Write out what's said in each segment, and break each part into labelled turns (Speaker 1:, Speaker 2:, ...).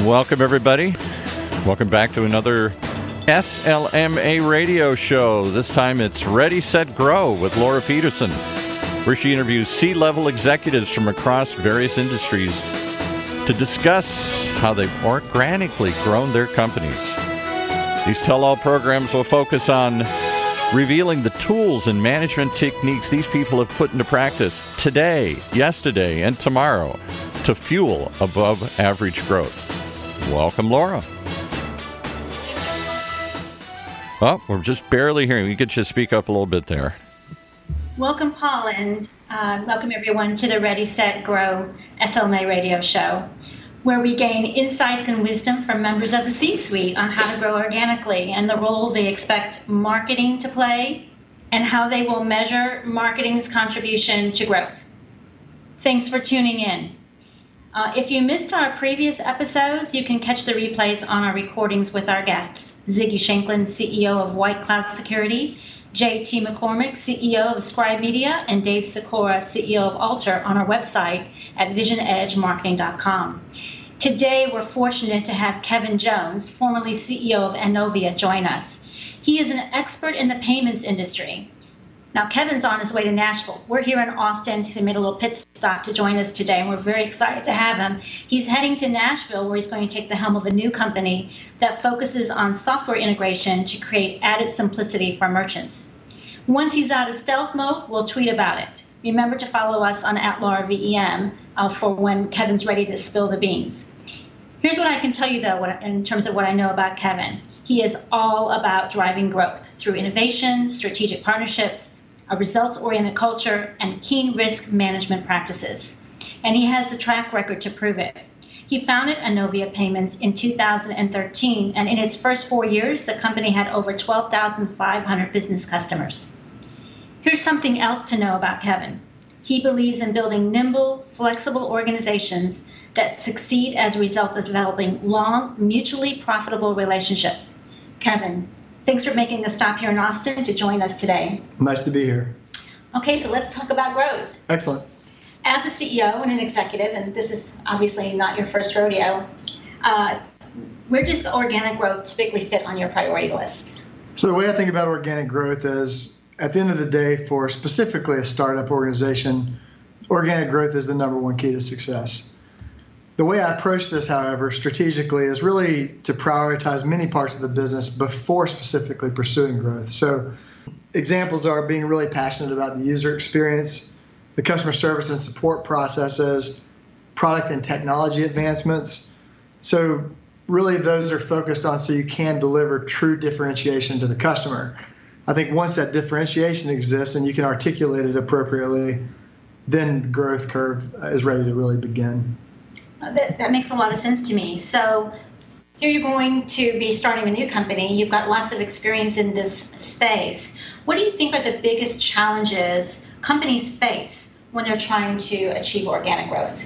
Speaker 1: Welcome, everybody. Welcome back to another SLMA radio show. This time it's Ready, Set, Grow with Laura Peterson, where she interviews C-level executives from across various industries to discuss how they've organically grown their companies. These tell-all programs will focus on revealing the tools and management techniques these people have put into practice today, yesterday, and tomorrow to fuel above-average growth. Welcome, Laura. Well, we're just barely hearing. We could just speak up a little bit there.
Speaker 2: Welcome, Paul, and welcome everyone to the Ready, Set, Grow SLMA radio show, where we gain insights and wisdom from members of the C-suite on how to grow organically and the role they expect marketing to play and how they will measure marketing's contribution to growth. Thanks for tuning in. If you missed our previous episodes, you can catch the replays on our recordings with our guests, Ziggy Shanklin, CEO of White Cloud Security, J.T. McCormick, CEO of Scribe Media, and Dave Sikora, CEO of Alter, on our website at visionedgemarketing.com. Today, we're fortunate to have Kevin Jones, formerly CEO of Enovia, join us. He is an expert in the payments industry. Now, Kevin's on his way to Nashville. We're here in Austin. He made a little pit stop to join us today, and we're very excited to have him. He's heading to Nashville, where he's going to take the helm of a new company that focuses on software integration to create added simplicity for merchants. Once he's out of stealth mode, we'll tweet about it. Remember to follow us on @LauraVEM for when Kevin's ready to spill the beans. Here's what I can tell you, though, in terms of what I know about Kevin. He is all about driving growth through innovation, strategic partnerships, a results-oriented culture, and keen risk management practices. And he has the track record to prove it. He founded Enovia Payments in 2013, and in its first 4 years, the company had over 12,500 business customers. Here's something else to know about Kevin. He believes in building nimble, flexible organizations that succeed as a result of developing long, mutually profitable relationships. Kevin, thanks for making a stop here in Austin to join us today.
Speaker 3: Nice to be here.
Speaker 2: Okay, so let's talk about growth.
Speaker 3: Excellent.
Speaker 2: As a CEO and an executive, and this is obviously not your first rodeo, where does organic growth typically fit on your priority list?
Speaker 3: So the way I think about organic growth is, at the end of the day, for specifically a startup organization, organic growth is the number one key to success. The way I approach this, however, strategically is really to prioritize many parts of the business before specifically pursuing growth. So examples are being really passionate about the user experience, the customer service and support processes, product and technology advancements. So really those are focused on so you can deliver true differentiation to the customer. I think once that differentiation exists and you can articulate it appropriately, then the growth curve is ready to really begin.
Speaker 2: That makes a lot of sense to me. So here you're going to be starting a new company. You've got lots of experience in this space. What do you think are the biggest challenges companies face when they're trying to achieve organic growth?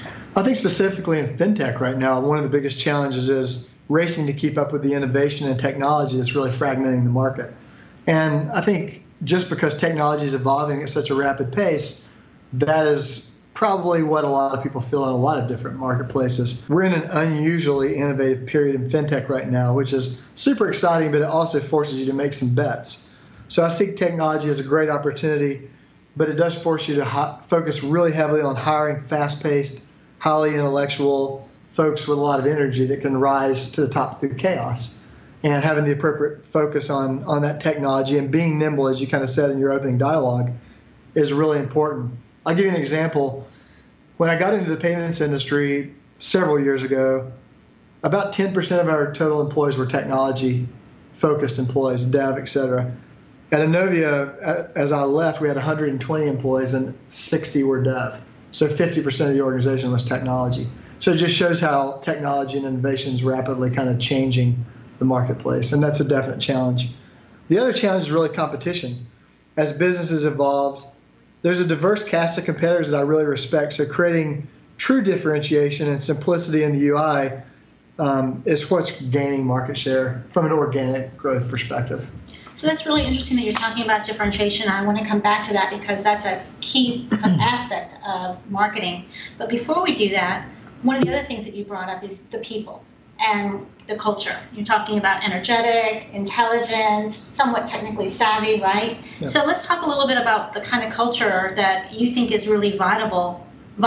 Speaker 3: I think specifically in fintech right now, one of the biggest challenges is racing to keep up with the innovation and technology that's really fragmenting the market. And I think just because technology is evolving at such a rapid pace, that is probably what a lot of people feel in a lot of different marketplaces. We're in an unusually innovative period in fintech right now, which is super exciting, but it also forces you to make some bets. So I see technology as a great opportunity, but it does force you to focus really heavily on hiring fast-paced, highly intellectual folks with a lot of energy that can rise to the top through chaos. And having the appropriate focus on that technology and being nimble, as you kind of said in your opening dialogue, is really important. I'll give you an example. When I got into the payments industry several years ago, about 10% of our total employees were technology-focused employees, dev, et cetera. At Enovia, as I left, we had 120 employees and 60 were dev. So 50% of the organization was technology. So it just shows how technology and innovation is rapidly kind of changing the marketplace, and that's a definite challenge. The other challenge is really competition. As businesses evolved, there's a diverse cast of competitors that I really respect. So creating true differentiation and simplicity in the UI is what's gaining market share from an organic growth perspective.
Speaker 2: So that's really interesting that you're talking about differentiation. I want to come back to that because that's a key aspect of marketing. But before we do that, one of the other things that you brought up is the people. and the culture. You're talking about energetic, intelligent, somewhat technically savvy, right? Yep. So let's talk a little bit about the kind of culture that you think is really vital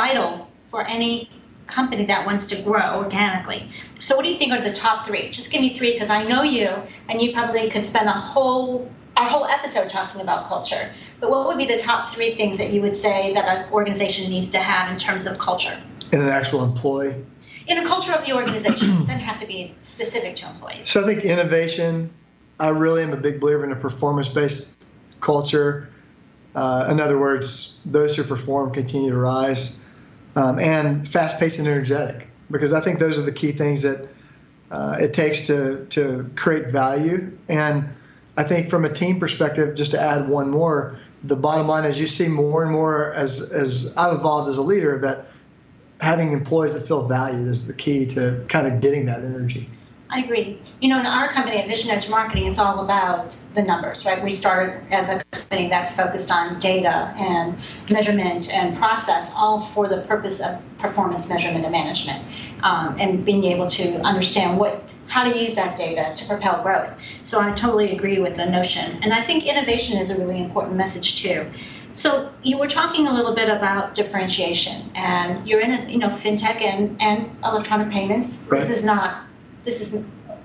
Speaker 2: for any company that wants to grow organically. So what do you think are the top 3? Just give me 3, because I know you, and you probably could spend our whole episode talking about culture. But what would be the top 3 things that you would say that an organization needs to have in terms of culture?
Speaker 3: In an actual employee?
Speaker 2: In a culture of the organization. It doesn't have to be specific to employees.
Speaker 3: So I think innovation, I really am a big believer in a performance-based culture. In other words, those who perform continue to rise. And fast-paced and energetic, because I think those are the key things that it takes to create value. And I think from a team perspective, just to add one more, the bottom line is you see more and more as I've evolved as a leader that having employees that feel valued is the key to kind of getting that energy.
Speaker 2: I agree. In our company at Vision Edge Marketing, it's all about the numbers, right? We started as a company that's focused on data and measurement and process, all for the purpose of performance measurement and management, and being able to understand how to use that data to propel growth. So I totally agree with the notion. And I think innovation is a really important message too. So you were talking a little bit about differentiation, and you're in fintech and electronic payments.
Speaker 3: Right.
Speaker 2: This is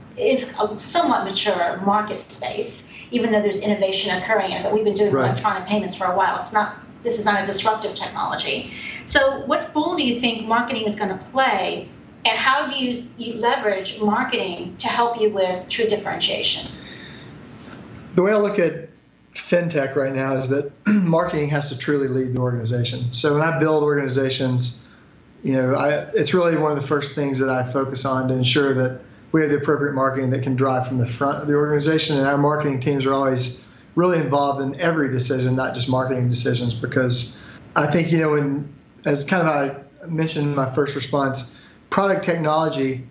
Speaker 2: a somewhat mature market space, even though there's innovation occurring in it. But we've been doing electronic payments for a while. This is not a disruptive technology. So what role do you think marketing is going to play, and how do you leverage marketing to help you with true differentiation?
Speaker 3: The way I look at fintech right now is that marketing has to truly lead the organization. So when I build organizations, it's really one of the first things that I focus on to ensure that we have the appropriate marketing that can drive from the front of the organization. And our marketing teams are always really involved in every decision, not just marketing decisions, because I think, as kind of I mentioned in my first response, product technology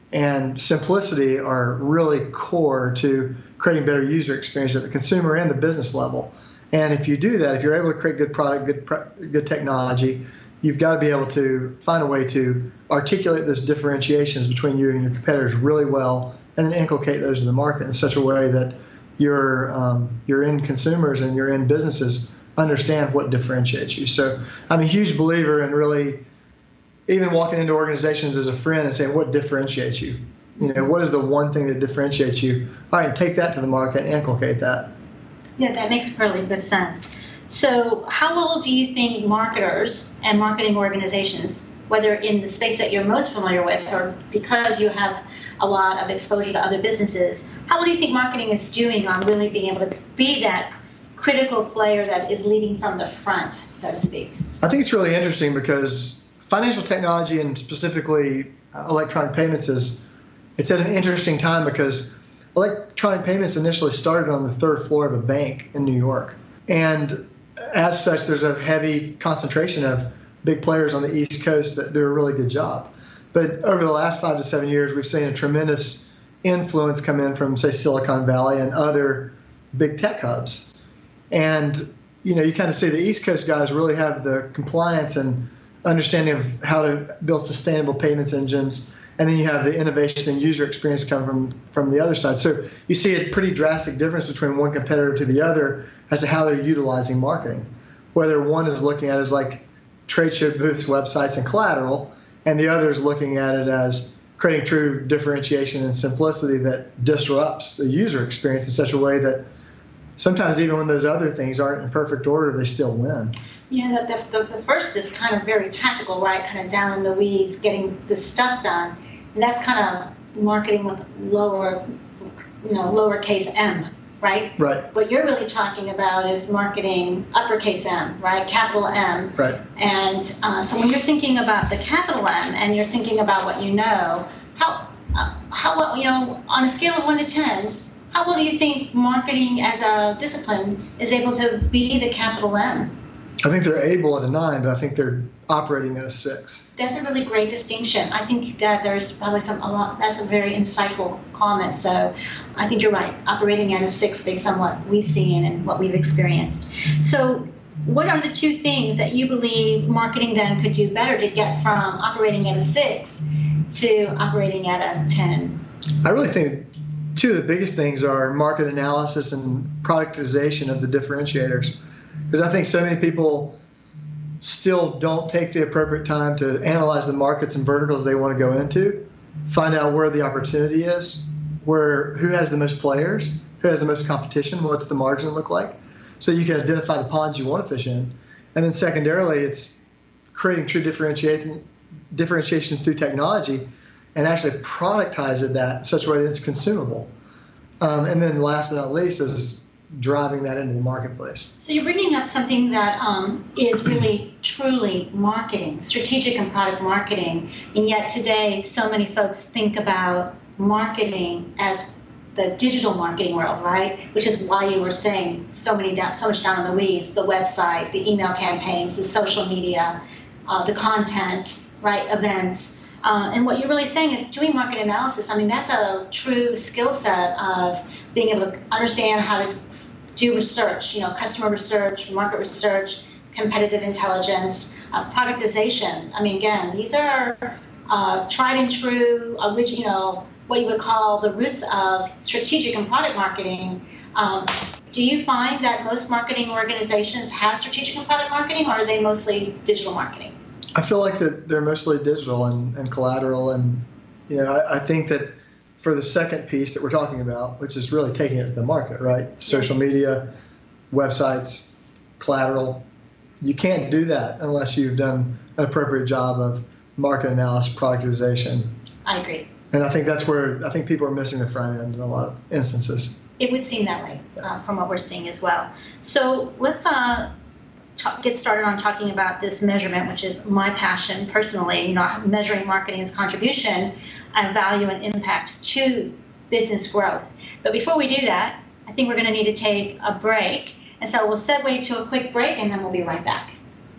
Speaker 3: and simplicity are really core to creating better user experience at the consumer and the business level. And if you do that, if you're able to create good product, good technology, you've got to be able to find a way to articulate those differentiations between you and your competitors really well, and then inculcate those in the market in such a way that your end consumers and your end businesses understand what differentiates you. So I'm a huge believer in really even walking into organizations as a friend and saying, what differentiates you? What is the one thing that differentiates you? All right, take that to the market and inculcate that.
Speaker 2: Yeah, that makes really good sense. So how well do you think marketers and marketing organizations, whether in the space that you're most familiar with or because you have a lot of exposure to other businesses, how well do you think marketing is doing on really being able to be that critical player that is leading from the front, so to speak?
Speaker 3: I think it's really interesting because financial technology and specifically electronic payments it's at an interesting time because electronic payments initially started on the 3rd floor of a bank in New York. And as such, there's a heavy concentration of big players on the East Coast that do a really good job. But over the last 5 to 7 years, we've seen a tremendous influence come in from, say, Silicon Valley and other big tech hubs. And, you kind of see the East Coast guys really have the compliance and understanding of how to build sustainable payments engines. And then you have the innovation and user experience come from the other side. So you see a pretty drastic difference between one competitor to the other as to how they're utilizing marketing. Whether one is looking at it as like trade show booths, websites, and collateral, and the other is looking at it as creating true differentiation and simplicity that disrupts the user experience in such a way that sometimes even when those other things aren't in perfect order, they still win.
Speaker 2: The first is kind of very tactical, right? Kind of down in the weeds, getting the stuff done. And that's kind of marketing with lowercase m, right?
Speaker 3: Right.
Speaker 2: What you're really talking about is marketing uppercase M, right? Capital M.
Speaker 3: Right.
Speaker 2: And so when you're thinking about the capital M and you're thinking about what you know, how well, on a scale of 1 to 10, how well do you think marketing as a discipline is able to be the capital M?
Speaker 3: I think they're able at a 9, but I think they're operating at a 6.
Speaker 2: That's a really great distinction. I think that there's probably that's a very insightful comment. So I think you're right, operating at a 6 based on what we've seen and what we've experienced. So what are the 2 things that you believe marketing then could do better to get from operating at a 6 to operating at a 10?
Speaker 3: I really think two of the biggest things are market analysis and productization of the differentiators. Because I think so many people still don't take the appropriate time to analyze the markets and verticals they want to go into, find out where the opportunity is, who has the most players, who has the most competition, what's the margin look like, so you can identify the ponds you want to fish in. And then secondarily, it's creating true differentiation through technology and actually productizing that in such a way that it's consumable. And then last but not least is driving that into the marketplace.
Speaker 2: So you're bringing up something that is really truly marketing, strategic and product marketing, and yet today so many folks think about marketing as the digital marketing world, right? Which is why you were saying so much down in the weeds, the website, the email campaigns, the social media, the content, right, events. And what you're really saying is doing market analysis. I mean, that's a true skill set of being able to understand how to do research, customer research, market research, competitive intelligence, productization. I mean, again, these are tried and true, original, what you would call the roots of strategic and product marketing. Do you find that most marketing organizations have strategic and product marketing, or are they mostly digital marketing?
Speaker 3: I feel like that they're mostly digital and collateral, and I think that for the second piece that we're talking about, which is really taking it to the market, right? Social media, websites, collateral, you can't do that unless you've done an appropriate job of market analysis, productization.
Speaker 2: I agree.
Speaker 3: And I think that's where I think people are missing the front end in a lot of instances.
Speaker 2: It would seem that way from what we're seeing as well. So let's get started on talking about this measurement, which is my passion personally, measuring marketing's contribution and value and impact to business growth. But before we do that, I think we're going to need to take a break. And so we'll segue to a quick break, and then we'll be right back.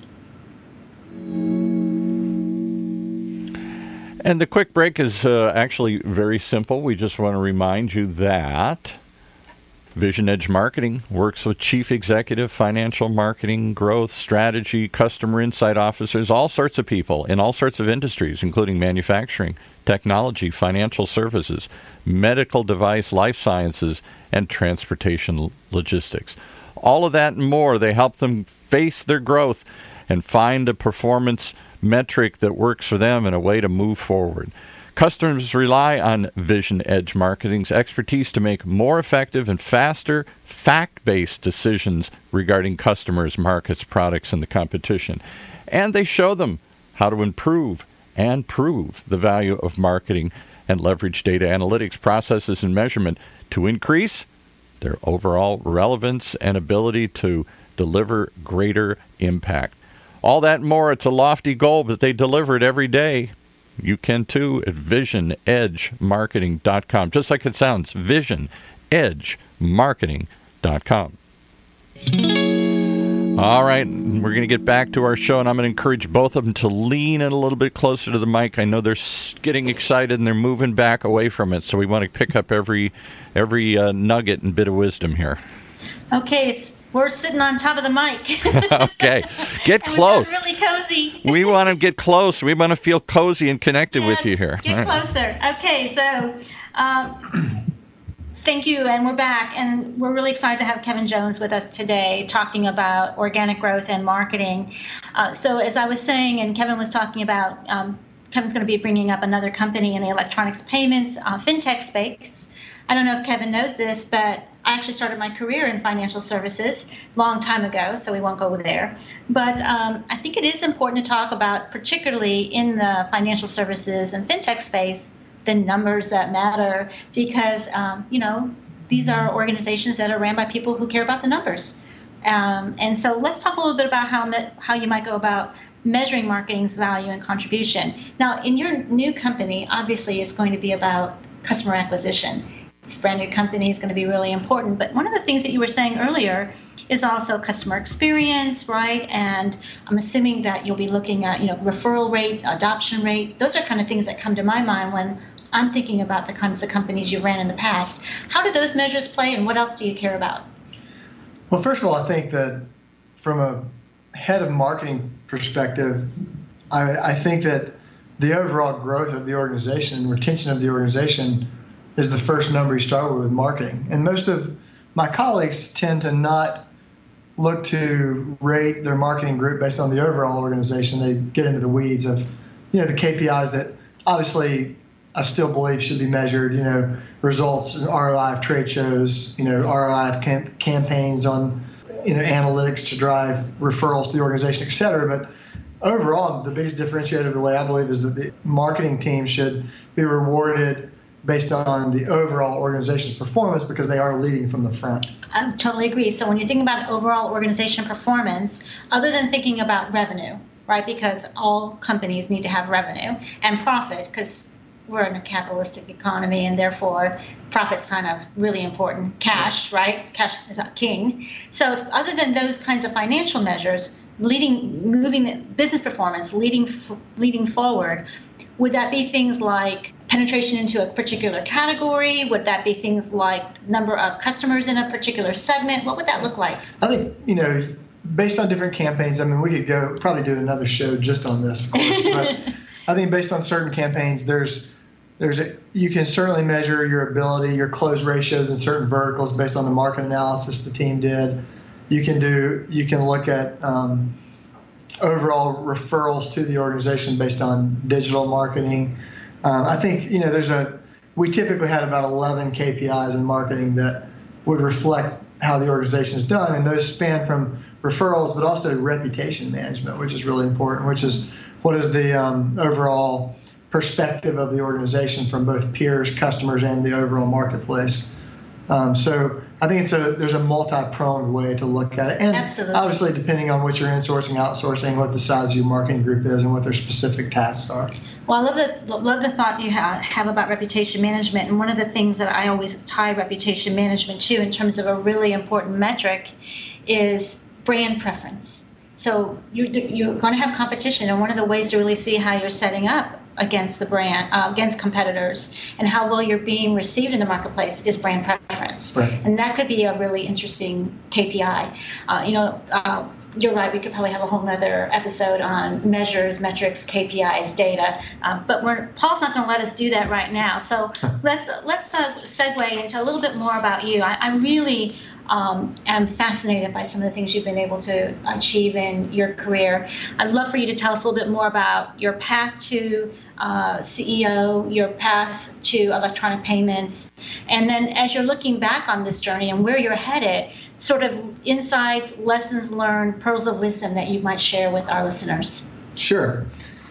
Speaker 1: And the quick break is actually very simple. We just want to remind you that Vision Edge Marketing works with chief executive, financial marketing, growth, strategy, customer insight officers, all sorts of people in all sorts of industries, including manufacturing, technology, financial services, medical device, life sciences, and transportation logistics. All of that and more, they help them face their growth and find a performance metric that works for them and a way to move forward. Customers rely on Vision Edge Marketing's expertise to make more effective and faster, fact-based decisions regarding customers, markets, products, and the competition. And they show them how to improve and prove the value of marketing and leverage data analytics processes and measurement to increase their overall relevance and ability to deliver greater impact. All that and more, it's a lofty goal, but they deliver it every day. You can too at visionedgemarketing.com. Just like it sounds, visionedgemarketing.com. All right, we're going to get back to our show, and I'm going to encourage both of them to lean in a little bit closer to the mic. I know they're getting excited and they're moving back away from it, so we want to pick up every nugget and bit of wisdom here.
Speaker 2: Okay, we're sitting on top of the mic.
Speaker 1: Okay, get close.
Speaker 2: We really cozy.
Speaker 1: We want to get close. We want to feel cozy and connected with you here.
Speaker 2: Get closer. Okay, so thank you, and we're back, and we're really excited to have Kevin Jones with us today talking about organic growth and marketing. So as I was saying, and Kevin was talking about, Kevin's going to be bringing up another company in the electronics payments fintech space. I don't know if Kevin knows this, but I actually started my career in financial services a long time ago, so we won't go there. But I think it is important to talk about, particularly in the financial services and fintech space, the numbers that matter, because, these are organizations that are ran by people who care about the numbers. And so let's talk a little bit about how you might go about measuring marketing's value and contribution. Now, in your new company, obviously it's going to be about customer acquisition. It's a brand new company, is going to be really important. But one of the things that you were saying earlier is also customer experience, right? And I'm assuming that you'll be looking at, referral rate, adoption rate. Those are kind of things that come to my mind when I'm thinking about the kinds of companies you've ran in the past. How do those measures play, and what else do you care about?
Speaker 3: Well, first of all, I think that from a head of marketing perspective, I think that the overall growth of the organization and retention of the organization is the first number you start with marketing. And most of my colleagues tend to not look to rate their marketing group based on the overall organization. They get into the weeds of, the KPIs that obviously I still believe should be measured, results, ROI of trade shows, ROI of campaigns on, analytics to drive referrals to the organization, et cetera. But overall, the biggest differentiator of the way I believe is that the marketing team should be rewarded based on the overall organization's performance because they are leading from the front.
Speaker 2: I totally agree. So when you think about overall organization performance, other than thinking about revenue, right, because all companies need to have revenue and profit because we're in a capitalistic economy and therefore profit's kind of really important. Cash, right? Cash is king. So other than those kinds of financial measures, moving the business performance, leading forward, would that be things like penetration into a particular category? Would that be things like number of customers in a particular segment? What would that look like?
Speaker 3: I think, based on different campaigns, we could probably do another show just on this, of course. But I think based on certain campaigns, you can certainly measure your ability, your close ratios in certain verticals based on the market analysis the team did. You can look at overall referrals to the organization based on digital marketing. I think, we typically had about 11 KPIs in marketing that would reflect how the organization is done. And those span from referrals, but also reputation management, which is really important, which is what is the overall perspective of the organization from both peers, customers, and the overall marketplace. So I think there's a multi-pronged way to look at it. And
Speaker 2: absolutely.
Speaker 3: Obviously, depending on what you're insourcing, outsourcing, what the size of your marketing group is, and what their specific tasks are.
Speaker 2: Well, I love the thought you have about reputation management. And one of the things that I always tie reputation management to in terms of a really important metric is brand preference. So you're going to have competition. And one of the ways to really see how you're setting up against the brand, against competitors, and how well you're being received in the marketplace is brand preference.
Speaker 3: Right.
Speaker 2: And that could be a really interesting KPI. You're right, we could probably have a whole nother episode on measures, metrics, KPIs, data, but Paul's not going to let us do that right now. So let's segue into a little bit more about you. I really am fascinated by some of the things you've been able to achieve in your career. I'd love for you to tell us a little bit more about your path to CEO, your path to electronic payments, and then as you're looking back on this journey and where you're headed, sort of insights, lessons learned, pearls of wisdom that you might share with our listeners.
Speaker 3: Sure.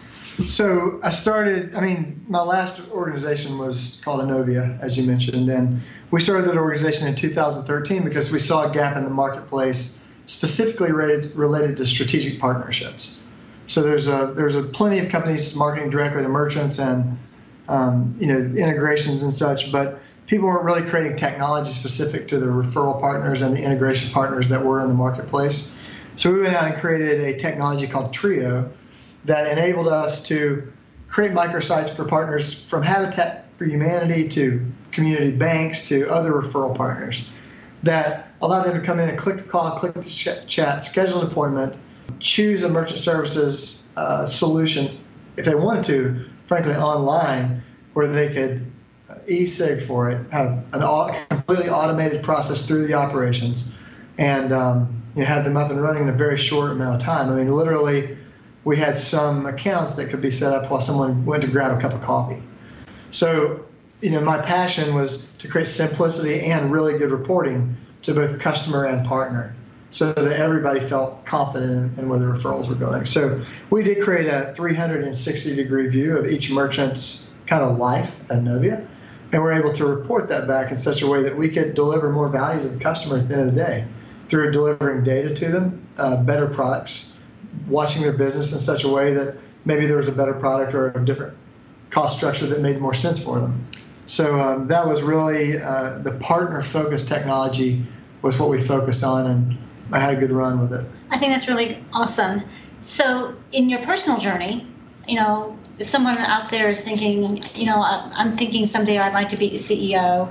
Speaker 3: So I started, my last organization was called Innovia, as you mentioned, and we started that organization in 2013 because we saw a gap in the marketplace specifically related to strategic partnerships. So there's a plenty of companies marketing directly to merchants and integrations and such, but people weren't really creating technology specific to the referral partners and the integration partners that were in the marketplace. So we went out and created a technology called Trio that enabled us to create microsites for partners from Habitat for Humanity to community banks to other referral partners that allowed them to come in and click the call, click the chat, schedule an appointment, choose a merchant services solution if they wanted to, frankly, online, where they could e-sig for it, have a completely automated process through the operations, and have them up and running in a very short amount of time. Literally, we had some accounts that could be set up while someone went to grab a cup of coffee. So, my passion was to create simplicity and really good reporting to both customer and partner so that everybody felt confident in where the referrals were going. So we did create a 360-degree view of each merchant's kind of life at Innovia, and we're able to report that back in such a way that we could deliver more value to the customer at the end of the day through delivering data to them, better products, watching their business in such a way that maybe there was a better product or a different cost structure that made more sense for them. So that was really the partner-focused technology was what we focused on, and I had a good run with it.
Speaker 2: I think that's really awesome. So in your personal journey, if someone out there is thinking, I'm thinking someday I'd like to be a CEO,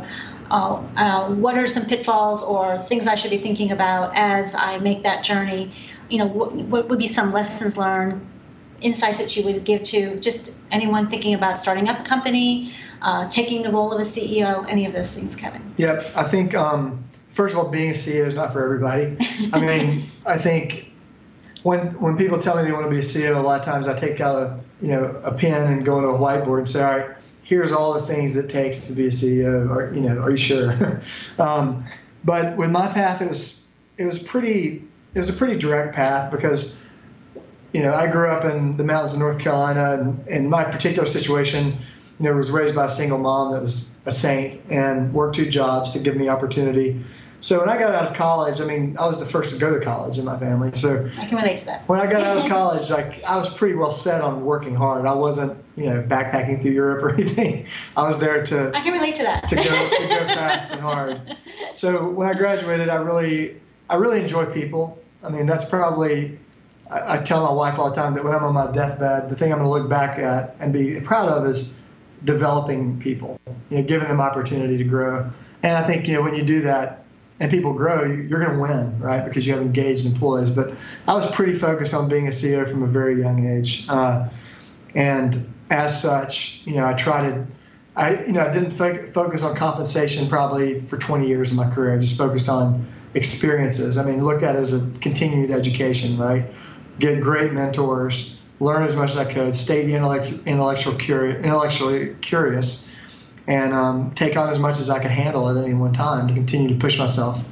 Speaker 2: what are some pitfalls or things I should be thinking about as I make that journey? What would be some lessons learned insights that you would give to just anyone thinking about starting up a company, taking the role of a CEO, any of those things, Kevin?
Speaker 3: Yep. I think, first of all, being a CEO is not for everybody. I mean, I think when people tell me they want to be a CEO, a lot of times I take out a pen and go into a whiteboard and say, all right, here's all the things it takes to be a CEO. Or, are you sure? But with my path, it was a pretty direct path because, I grew up in the mountains of North Carolina, and in my particular situation, was raised by a single mom that was a saint and worked 2 jobs to give me opportunity. So when I got out of college, I was the first to go to college in my family. So
Speaker 2: I can relate to that.
Speaker 3: When I got out of college, I was pretty well set on working hard. I wasn't, backpacking through Europe or anything. I was there to.
Speaker 2: I can relate to that.
Speaker 3: To go fast and hard. So when I graduated, I really enjoy people. That's probably. I tell my wife all the time that when I'm on my deathbed, the thing I'm going to look back at and be proud of is developing people, giving them opportunity to grow. And I think, when you do that and people grow, you're going to win, right? Because you have engaged employees. But I was pretty focused on being a CEO from a very young age. And as such, I didn't focus on compensation probably for 20 years of my career. I just focused on experiences. Looked at it as a continued education, right? Get great mentors, learn as much as I could, stay intellectually curious, and take on as much as I could handle at any one time to continue to push myself.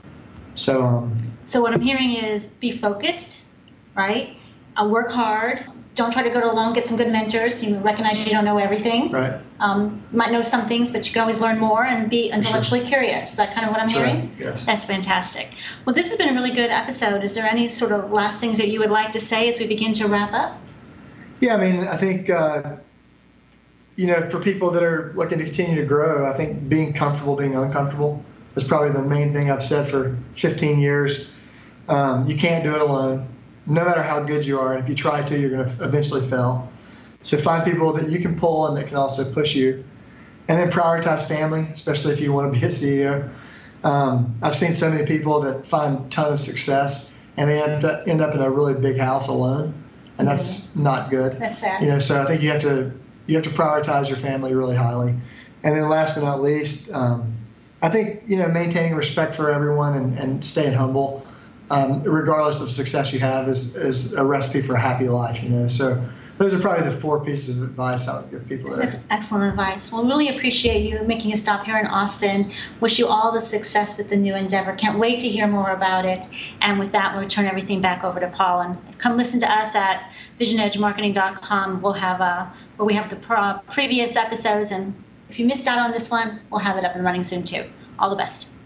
Speaker 3: So
Speaker 2: what I'm hearing is be focused, right? Work hard. Don't try to go it alone. Get some good mentors. Recognize you don't know everything.
Speaker 3: Right.
Speaker 2: You might know some things, but you can always learn more and be intellectually curious. Is that kind of what I'm hearing?
Speaker 3: Right. Yes.
Speaker 2: That's fantastic. Well, this has been a really good episode. Is there any sort of last things that you would like to say as we begin to wrap up?
Speaker 3: Yeah, I think, for people that are looking to continue to grow, I think being comfortable being uncomfortable is probably the main thing I've said for 15 years. You can't do it alone. No matter how good you are, and if you try to, you're going to eventually fail. So find people that you can pull and that can also push you. And then prioritize family, especially if you want to be a CEO. I've seen so many people that find a ton of success, and they end up in a really big house alone, and that's not good.
Speaker 2: That's sad.
Speaker 3: So I think you have to prioritize your family really highly. And then last but not least, I think, maintaining respect for everyone and staying humble. Regardless of success you have, is a recipe for a happy life, So those are probably the 4 pieces of advice I would give people.
Speaker 2: That's excellent advice. Well, really appreciate you making a stop here in Austin. Wish you all the success with the new endeavor. Can't wait to hear more about it. And with that, we'll turn everything back over to Paul. And come listen to us at visionedgemarketing.com. We'll have where we have the previous episodes. And if you missed out on this one, we'll have it up and running soon too. All the best.